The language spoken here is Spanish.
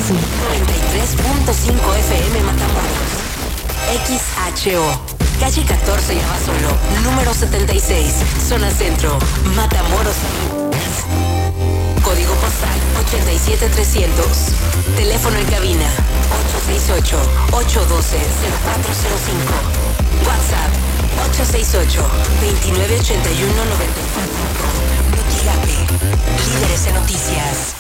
93.5 FM Matamoros. XHO, calle 14 y Abasolo, número 76, zona centro, Matamoros. Código postal 87300. Teléfono en cabina 868-812-0405. WhatsApp 868-2981-94. Notigape, líderes en noticias.